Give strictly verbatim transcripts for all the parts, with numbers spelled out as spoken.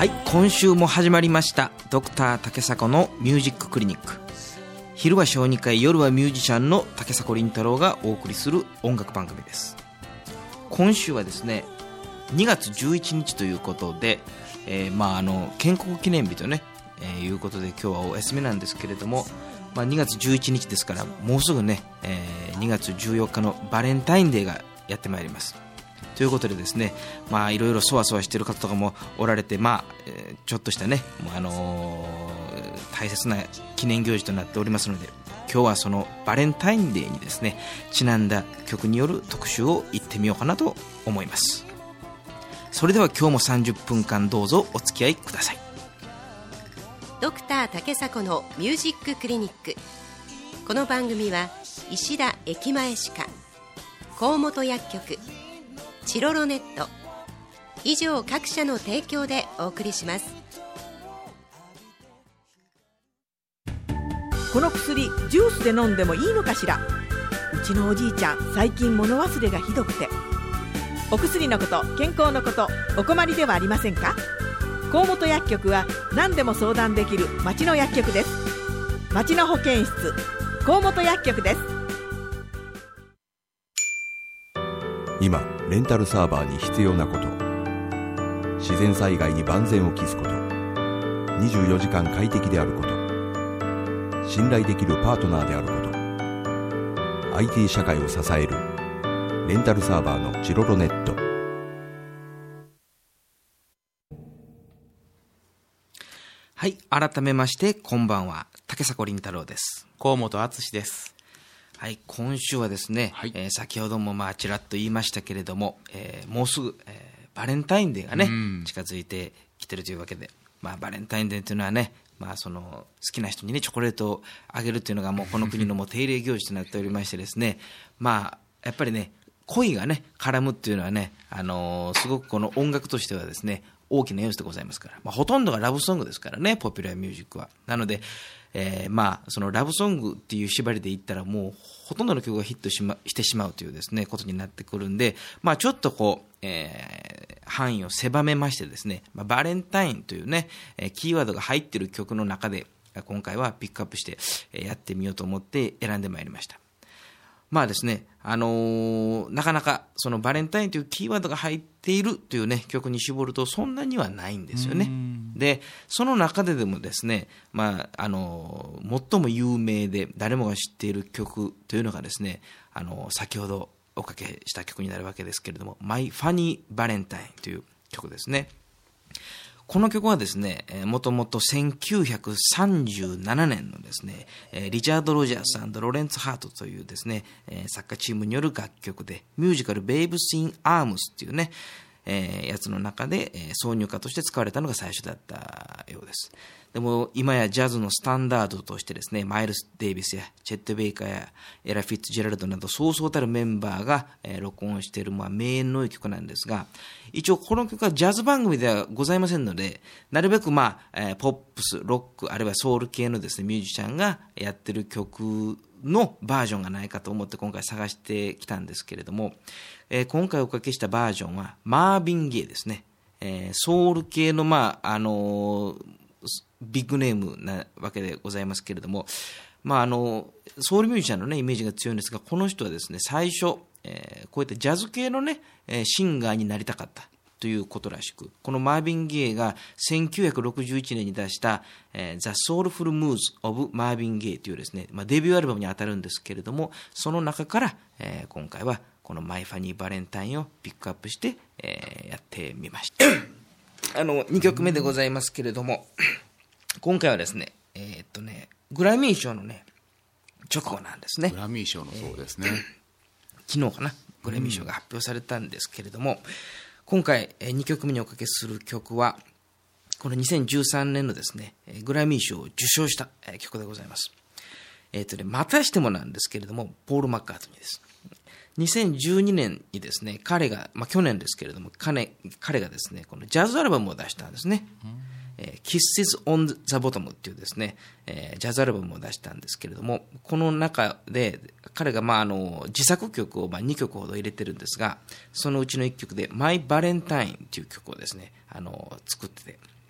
はい、今週も始まりましたドクター竹迫のミュージッククリニック。昼は小児科医、夜はミュージシャンの竹迫倫太郎がお送りする音楽番組です。今週はですねにがつじゅういちにちということで、えー、まああの建国記念日とね、えー、いうことで今日はお休みなんですけれども、まあ、にがつじゅういちにちですからもうすぐね、えー、にがつじゅうよっかのバレンタインデーがやってまいります。ということでですね、まあいろいろそわそわしている方とかもおられて、まあ、えー、ちょっとしたね、もうあのー、大切な記念行事となっておりますので、今日はそのバレンタインデーにですねちなんだ曲による特集を行ってみようかなと思います。それでは今日もさんじゅっぷんかんどうぞお付き合いください。 ドクター竹迫のミュージッククリニック。この番組は石田駅前歯科、河本薬局、チロロネット以上各社の提供でお送りします。 この薬ジュースで飲んでもいいのかしら。うちのおじいちゃん最近物忘れがひどくて。お薬のこと、健康のこと、お困りではありませんか。河本薬局は何でも相談できる町の薬局です。町の保健室、河本薬局です。 今レンタルサーバーに必要なこと、自然災害に万全を期すこと、にじゅうよじかん快適であること、信頼できるパートナーであること、 アイティー 社会を支えるレンタルサーバーのチロロネット。 はい、改めましてこんばんは、竹迫倫太郎です。 河本敦です。 はい、今週はですね、はい、えー、先ほどもまあちらっと言いましたけれども、えー、もうすぐ、えー、バレンタインデーがね、うん、近づいてきてるというわけで、まあ、バレンタインデーというのはね、まあ、その好きな人にねチョコレートをあげるというのがもうこの国のもう定例行事となっておりましてですねまあやっぱりね恋がね絡むっていうのはね、あのー、すごくこの音楽としてはですね大きな要素でございますから、まあ、ほとんどがラブソングですからね、ポピュラーミュージックは。なので、えー、まあそのラブソングっていう縛りで言ったらもうほとんどの曲がヒットし、ま、してしまうというですねことになってくるんで、まあちょっとこう、えー、範囲を狭めましてですね、まあ、バレンタインというね、えー、キーワードが入っている曲の中で今回はピックアップして、えー、やってみようと思って選んでまいりました。まあですね、あのー、なかなかそのバレンタインというキーワードが入っているというね曲に絞るとそんなにはないんですよね。でその中ででもですね、まああのー、最も有名で誰もが知っている曲というのがですね、あのー、先ほどおかけした曲になるわけですけれども、マイファニーバレンタインという曲ですね。この曲はですね、もともとせんきゅうひゃくさんじゅうななねんのですね、リチャード・ロジャース&ロレンツ・ハートというですね、作家チームによる楽曲で、ミュージカルベイブス・イン・アームスっていうね、やつの中で挿入歌として使われたのが最初だったようです。でも今やジャズのスタンダードとしてですね、マイルス・デイビスやチェット・ベイカーやエラ・フィッツジェラルドなどそうそうたるメンバーが、えー、録音している、まあ、名演の曲なんですが、一応この曲はジャズ番組ではございませんので、なるべく、まあえー、ポップス、ロックあるいはソウル系のですねミュージシャンがやってる曲のバージョンがないかと思って今回探してきたんですけれども、えー、今回おかけしたバージョンはマービン・ゲイですね、えー、ソウル系の、まああのービッグネームなわけでございますけれども、まあ、あのソウルミュージシャンの、ね、イメージが強いんですが、この人はですね最初、えー、こうやってジャズ系の、ね、シンガーになりたかったということらしく、このマービン・ゲイがせんきゅうひゃくろくじゅういちねんに出した、えー、The Soulful Moods of Marvin Gaye というですね、まあ、デビューアルバムに当たるんですけれども、その中から、えー、今回はこのマイファニーバレンタインをピックアップして、えー、やってみましたあのにきょくめでございますけれども、今回はですね、えー、っとね、グラミー賞のね、直後なんですね。 グラミー賞のそうですね。 えー、昨日かな、グラミー賞が発表されたんですけれども、うん、今回にきょくめにおかけする曲は、このにせんじゅうさんねんのですね、グラミー賞を受賞した曲でございます。えー、っとね、またしてもなんですけれども、ポール・マッカートニーです。にせんじゅうにねんにですね、彼が、まあ、去年ですけれども、彼、彼がですね、このジャズアルバムを出したんですね。うん、えー、Kisses on the Bottom っていうですね、えー、ジャズアルバムを出したんですけれども、この中で彼が、まあ、あの自作曲をまあにきょくほど入れてるんですが、そのうちのいっきょくで My Valentine っていう曲をですね、あの作ってて、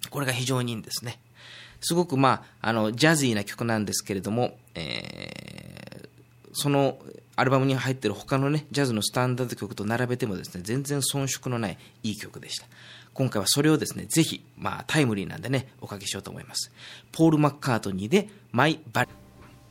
これが非常にいいんですね。すごく、まあ、あのジャズィーな曲なんですけれども、えー、そのアルバムに入っている他のねジャズのスタンダード曲と並べてもですね、全然遜色のないいい曲でした。今回はそれをですね、ぜひ、まあ、タイムリーなんでねおかけしようと思います。ポール・マッカートニーでマイバレ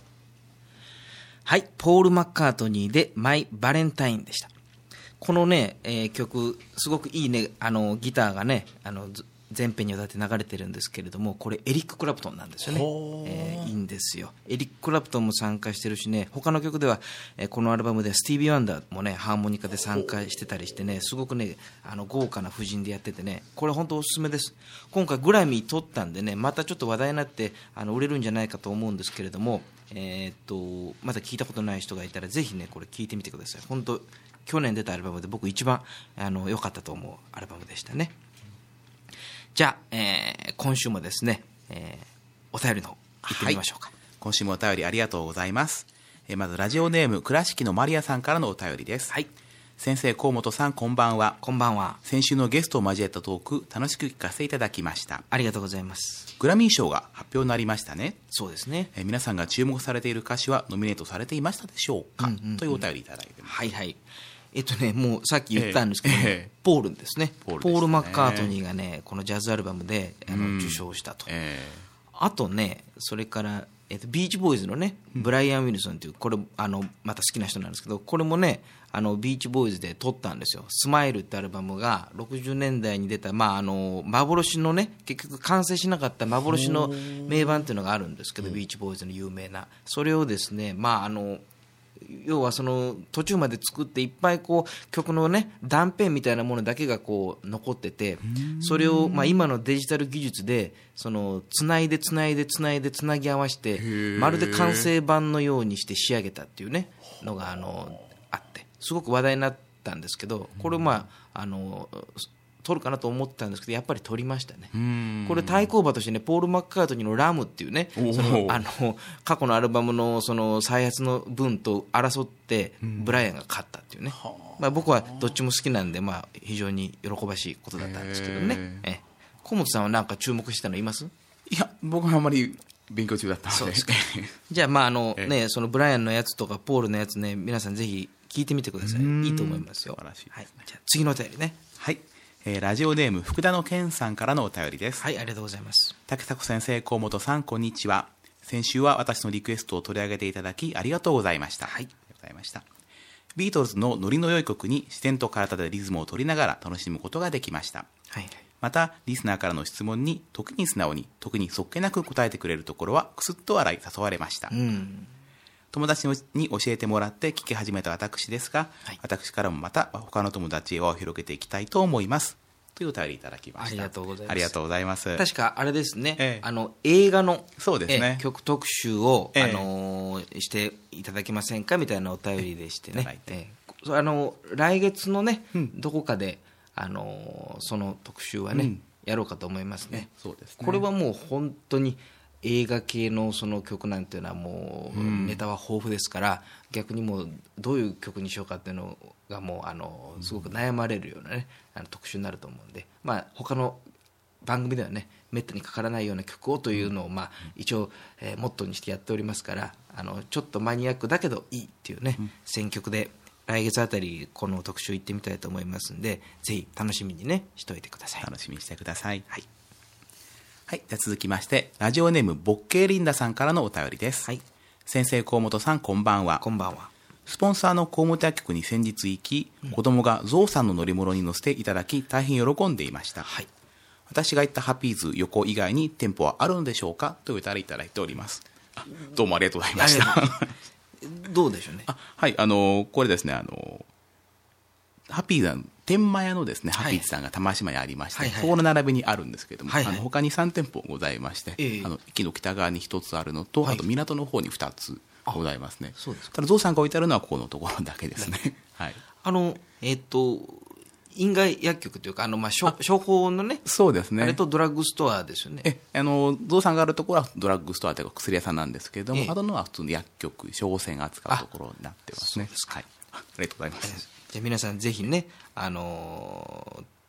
はいポール・マッカートニーでマイ・バレンタインでした。このね、えー、曲すごくいいね、あのギターがね、あの全編にわたって流れてるんですけれども、これエリック・クラプトンなんですよね。えー、いいんですよ。エリック・クラプトンも参加してるしね、他の曲では、えー、このアルバムではスティービー・ワンダーもねハーモニカで参加してたりしてね、すごくねあの豪華な布陣でやっててね、これ本当おすすめです。今回グラミー取ったんでね、またちょっと話題になってあの売れるんじゃないかと思うんですけれども、えー、っとまだ聞いたことない人がいたらぜひねこれ聞いてみてください。本当去年出たアルバムで僕一番あの良かったと思うアルバムでしたね。じゃあ、えー、今週もですね、えー、お便りの方行ってみましょうか。 はい、今週もお便りありがとうございます。えー、まずラジオネーム倉敷のマリアさんからのお便りです。 はい、 先生河本さんこんばんは。 こんばんは。 先週のゲストを交えたトーク楽しく聞かせていただきました。 ありがとうございます。 グラミー賞が発表になりましたね。 そうですね。 えー、皆さんが注目されている歌手はノミネートされていましたでしょうか、 うんうんうん、 というお便りいただいてます。 はいはい。えっとね、もうさっき言ったんですけど、 えーえー、 ポールですね。 ポールポール・マッカートニーがねこのジャズアルバムであの、うん、受賞したと、 えー、あとねそれから、えっと、ビーチボーイズのねブライアン・ウィルソンというこれあのまた好きな人なんですけど、これもねあのビーチボーイズで撮ったんですよ。スマイルってアルバムがろくじゅうねんだいに出た、まあ、あの幻のね結局完成しなかった幻の名盤っていうのがあるんですけど、ビーチボーイズの有名なそれをですね、まああの要はその途中まで作っていっぱいこう曲のね断片みたいなものだけがこう残ってて、それをまあ今のデジタル技術でそのつないでつないでつないでつなぎ合わせてまるで完成版のようにして仕上げたっていうねのがあのあってすごく話題になったんですけど、これまああの撮るかなと思ってたんですけどやっぱり撮りましたね。これ対抗馬としてねポール・マッカートニーのラムっていうねそのあの過去のアルバムのその再発の分と争ってブライアンが勝ったっていうね、まあ、僕はどっちも好きなんで、まあ、非常に喜ばしいことだったんですけどね。え河本さんは何か注目したのいます？ いや僕はあんまり勉強中だったので。そうですかじゃあ、まああのね、そのブライアンのやつとかポールのやつね皆さんぜひ聞いてみてください。いいと思いますよ。 素晴らしいですね。 はい、じゃあ次のお便りね。 はい、えー、ラジオネーム福田の健さんからのお便りです。 はい、ありがとうございます。 竹迫先生河本さんこんにちは。先週は私のリクエストを取り上げていただきありがとうございました。はい、ありがとうございました。ビートルズのノリの良い曲に自然と体でリズムを取りながら楽しむことができました。はい、またリスナーからの質問に時に素直に時にそっけなく答えてくれるところはクスッと笑い誘われました。うん、友達に教えてもらって聞き始めた私ですが、はい、私からもまた他の友達へ輪を広げていきたいと思いますというお便りいただきました。 ありがとうございます。 ありがとうございます。 確かあれですね、ええ、あの映画のそうですね、 え曲特集を、ええあのー、していただけませんかみたいなお便りでしてね、ええ、あの来月のね、うん、どこかで、あのー、その特集はね、うん、やろうかと思いますね。 そうですね。 これはもう本当に映画系のその曲なんていうのはもうネタは豊富ですから、うん、逆にもうどういう曲にしようかっていうのがもうあのすごく悩まれるようなねあの特集になると思うんで、まあ他の番組ではねめったにかからないような曲をというのをまあ一応えーモットーにしてやっておりますから、あのちょっとマニアックだけどいいっていうね選曲で来月あたりこの特集行ってみたいと思いますんで、ぜひ楽しみにねしといてください。 楽しみにしてください。はい。はい、じゃあ続きましてラジオネームボッケーリンダさんからのお便りです。はい、先生河本さんこんばんは。 こんばんは。 スポンサーの河本薬局に先日行き、うん、子供がゾウさんの乗り物に乗せていただき大変喜んでいました。はい、私が行ったハピーズ横以外に店舗はあるのでしょうかというお便りいただいております。どうもありがとうございました。 どうでしょうね。 あ、はい、あのこれですね、あのハピーズ天満屋のですね、はい、ハピーズさんが玉島にありまして、はいはい、そこの並びにあるんですけれども、はいはい、あの他にさん店舗ございまして、えー、あの駅の北側にひとつあるのと、はい、あと港の方にふたつございますね。そうですか。ただゾウさんが置いてあるのはここのところだけですね。はい、あのえっ、ー、と院外薬局というかあの、まあ、処, 処方のね、 そうですね、 あれとドラッグストアですよね。 えあのゾウさんがあるところはドラッグストアというか薬屋さんなんですけれども、えー、あとのは普通の薬局処方箋扱うところになってますね。 そうですか。 はい、ありがとうございます。 じゃあ皆さんぜひね、あのー、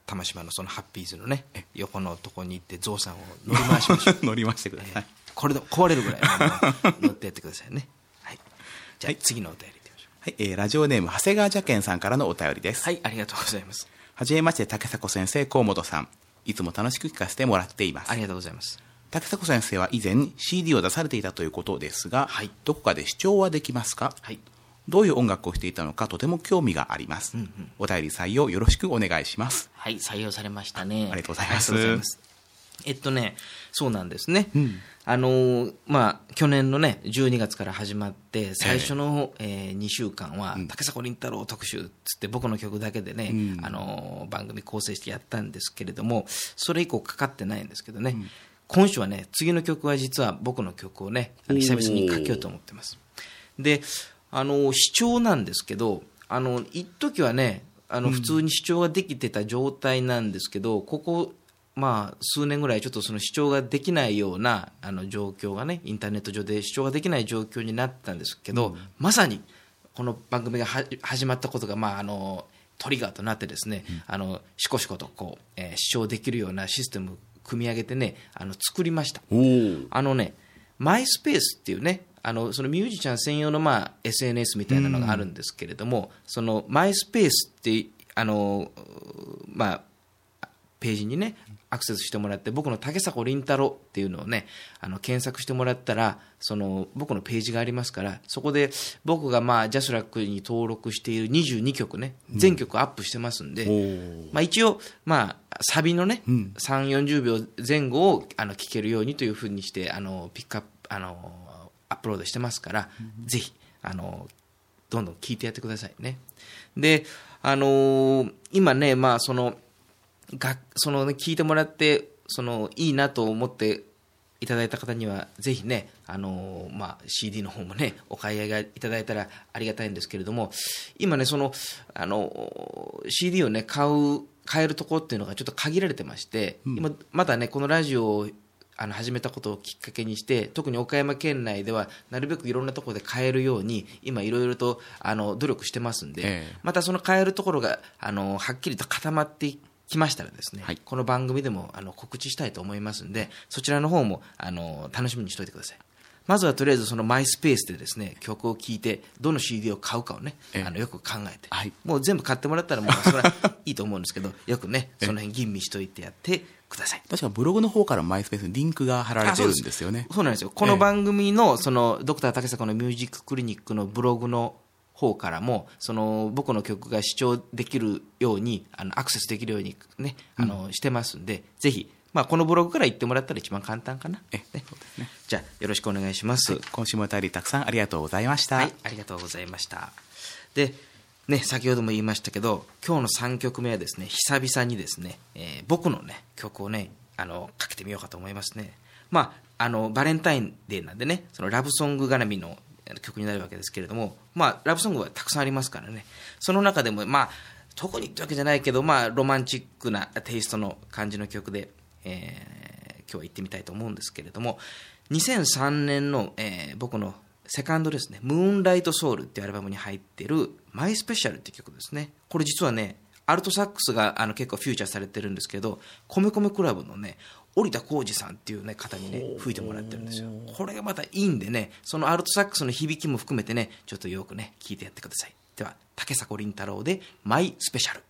玉島のそのハッピーズのね横のとこに行ってゾウさんを乗り回しましょう乗り回してください、えー、 これで壊れるぐらい乗ってやってくださいね。はい、じゃあ次のお便りいってみましょう。 はい、えー、ラジオネーム長谷川邪健さんからのお便りです。 はい、ありがとうございます。 はじめまして、竹迫先生、河本さん、いつも楽しく聞かせてもらっています。 ありがとうございます。 竹迫先生は以前 シーディー を出されていたということですが、 はい、 どこかで視聴はできますか？ はい、 どういう音楽をしていたのかとても興味があります、うんうん、お便り採用よろしくお願いします。 はい、採用されましたね。 ありがとうございます。 えっとねそうなんですね、うん、あのー、まあ去年のねじゅうにがつから始まって最初の、えーえー、にしゅうかんは、うん、竹迫倫太郎特集っつって僕の曲だけでね、うん、あのー、番組構成してやったんですけれども、それ以降かかってないんですけどね、うん、今週はね次の曲は実は僕の曲をねあの久々にかけようと思ってます。であの視聴なんですけど、あの一時はねあの普通に視聴ができてた状態なんですけど、ここまあ数年ぐらいちょっとその視聴ができないようなあの状況がねインターネット上で視聴ができない状況になったんですけど、うん、まさにこの番組がは始まったことがまああのトリガーとなってですね、うん、あのしこしことこう、えー、視聴できるようなシステムを組み上げてねあの作りました。あのねマイスペースっていうねあのそのミュージシャン専用の、まあ、エスエヌエス みたいなのがあるんですけれども、うん、そのマイスペースってあの、まあ、ページにねアクセスしてもらって僕の竹迫倫太郎っていうのをねあの検索してもらったらその僕のページがありますから、そこで僕がまあジャスラックに登録しているにじゅうにきょくね全曲アップしてますんで、うんまあ、一応まあサビのね、うん、さんじゅうよんじゅうびょうぜん後をあの聴けるようにというふうにしてあのピックアップあのアップロードしてますから、うん、ぜひあのどんどん聴いてやってくださいね。であのー、今ねまあそのがそのね聞いてもらってそのいいなと思っていただいた方にはぜひねあの、まあ、シーディー の方もねお買い上げいただいたらありがたいんですけれども、今ねそのあの シーディー をね買う買えるところっていうのがちょっと限られてまして、うん、今まだねこのラジオをあの始めたことをきっかけにして特に岡山県内ではなるべくいろんなところで買えるように今いろいろとあの努力してますんで、えー、またその買えるところがあのはっきりと固まってきましたらですね、はい、この番組でもあの告知したいと思いますんで、そちらの方もあの楽しみにしておいてください。まずはとりあえずそのマイスペースでですね曲を聴いてどの シーディー を買うかをねあのよく考えて、はい、もう全部買ってもらったらもうそれはいいと思うんですけどよくねその辺吟味しといてやってください。 確かブログの方からマイスペースにリンクが貼られてるんですよね。 そうなんですよ。この番組のそのドクター竹迫のミュージッククリニックのブログの方からもその僕の曲が視聴できるようにあのアクセスできるように、ね、あの、うん、してますんでぜひ、まあ、このブログから行ってもらったら一番簡単かな。え、ね、そうですね。じゃあよろしくお願いします、はい、 今週もお便りたくさんありがとうございました。 はい、ありがとうございました。で、ね、先ほども言いましたけど今日のさんきょくめはですね久々にですね、えー、僕の、ね、曲をねあのかけてみようかと思いますね。まあ、あのバレンタインデーなんでねそのラブソング絡みの曲になるわけですけれども、まあ、ラブソングはたくさんありますからね。その中でも、まあ、特にってわけじゃないけど、まあ、ロマンチックなテイストの感じの曲で、えー、今日は行ってみたいと思うんですけれども、にせんさんねんの、えー、僕のセカンドですねムーンライトソウルっていうアルバムに入っているマイスペシャルっていう曲ですね。これ実はねアルトサックスがあの結構フューチャーされてるんですけど、米米クラブのね織田浩二さんっていう、ね、方にね吹いてもらってるんですよ。これがまたいいんでねそのアルトサックスの響きも含めてねちょっとよくね聞いてやってください。では竹迫倫太郎でマイスペシャル。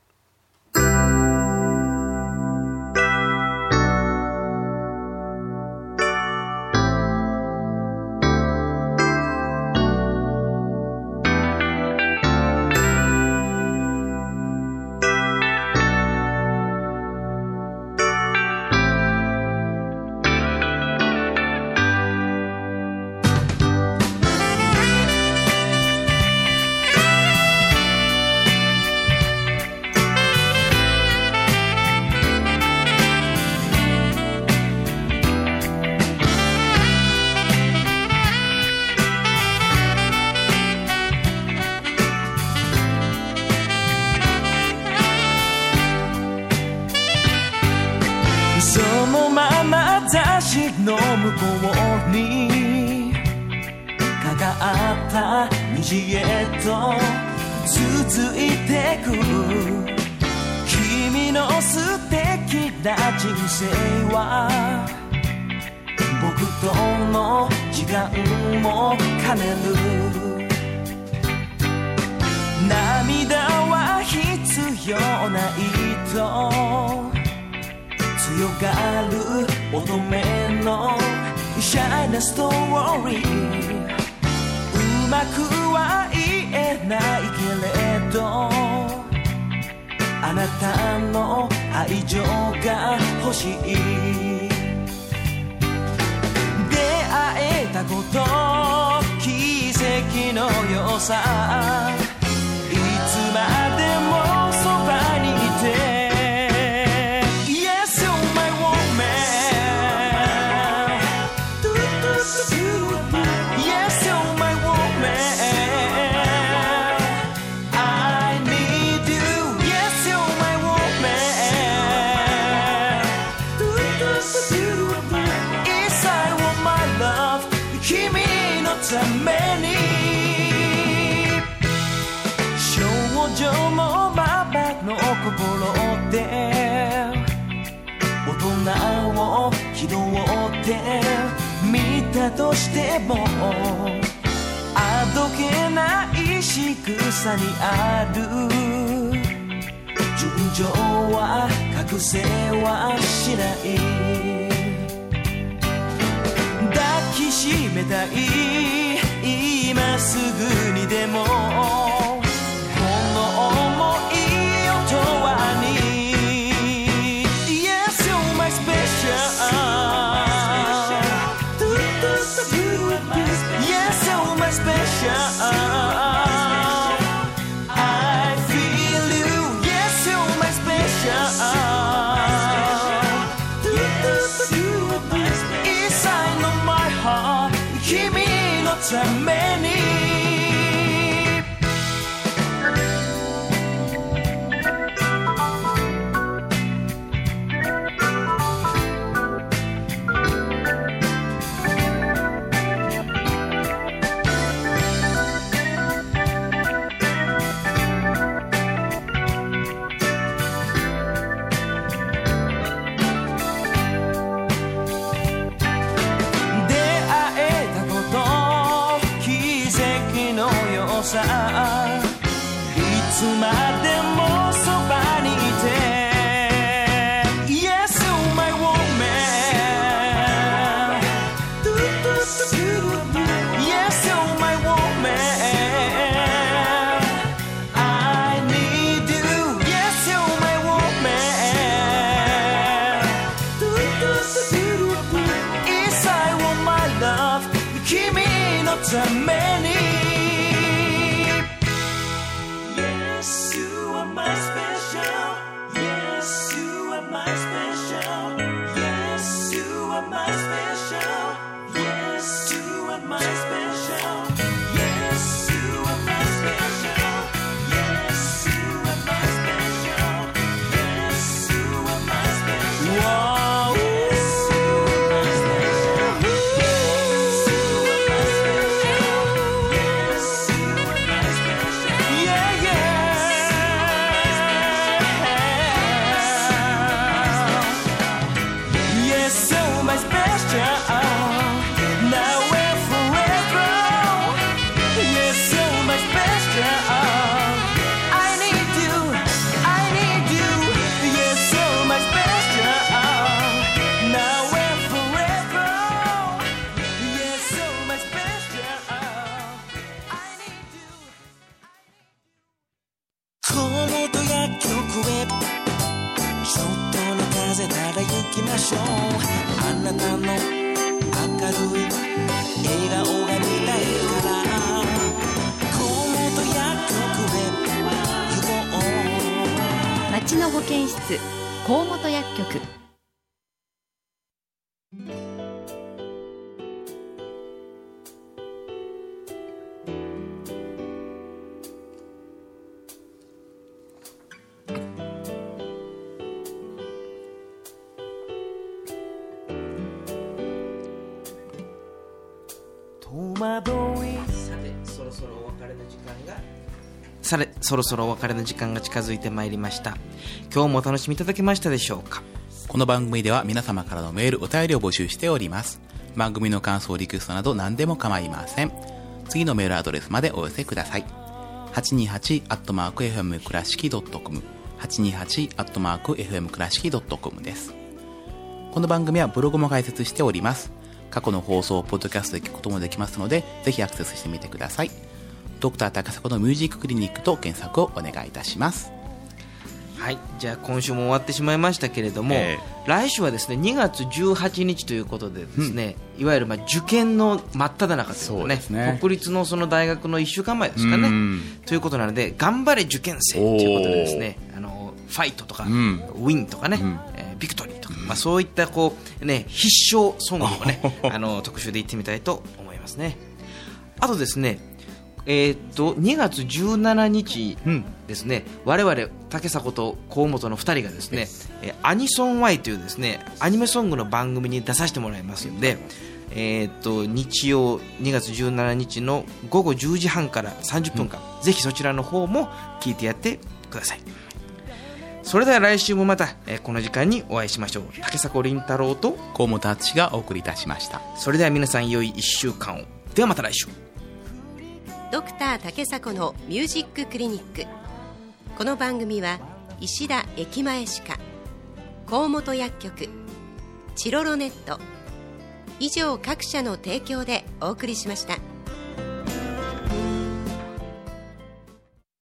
の向こうにかかった虹へと続いてく君の素敵な人生は僕との時間も兼ねる。涙は必要ないと強がる乙女のシャイなストーリー。うまくは言えないけれどあなたの愛情が欲しい。出会えたこと奇跡のよさ。いつまでもそばにいてYes, you're my woman. Yes, you're my woman. I need you. Yes, you're my woman. Inside of my love 君のために少女のままの心で大人を気取って見たとしてもあどけない仕草にある純情は覚醒はしない。抱きしめたい今すぐにでもこの想いを永遠にYes, you're my special. Yes, you're my special. I feel you. Yes, you're my special. Inside of my heart 君のためにいつまでもそばにいて Yes, you're my woman. Yes, you're my woman. I need you. Yes, you're my woman. Inside of my love 君のためにあなたの明るい笑顔が見たいから河本薬局へ行こう。 町の保健室河本薬局。 さてそろそろお別れの時間がされそろそろお別れの時間が近づいてまいりました。今日もお楽しみいただけましたでしょうか。 この番組では皆様からのメール、お便りを募集しております。番組の感想、リクエストなど何でも構いません。次のメールアドレスまでお寄せください。はちにーはちアットマークエフエム倉敷ドットコム はちにーはちアットマークエフエム倉敷ドットコム です。この番組はブログも開設しております。過去の放送をポッドキャストで聞くこともできますので、ぜひアクセスしてみてください。ドクター高砂のミュージッククリニックと検索をお願いいたします。 はい、じゃあ今週も終わってしまいましたけれども、えー、来週はですねにがつじゅうはちにちということでですね、うん、いわゆるまあ受験の真っ只中というか ね, ね国立のその大学のいっしゅうかんまえですかね、ということなので、頑張れ受験生ということでですね、あのファイトとか、うん、ウィンとかね、うんえー、ビクトリーとか、まあ、そういったこう、ね、必勝ソングを、ね、あの特集で言ってみたいと思いますね。あとですね、えー、とにがつじゅうしちにちですね、うん、我々竹迫と河本のふたりがですね、えー、アニソン Y というですねアニメソングの番組に出させてもらいますので、えー、と日曜にがつじゅうしちにちのごごじゅうじはんからさんじゅっぷんかん、うん、ぜひそちらの方も聞いてやってください。それでは来週もまた、えー、この時間にお会いしましょう。竹迫倫太郎と河本敦がお送りいたしました。 それでは皆さん良いいっしゅうかんを。ではまた来週。 ドクター竹迫のミュージッククリニック。この番組は石田駅前歯科、河本薬局、チロロネット以上各社の提供でお送りしました。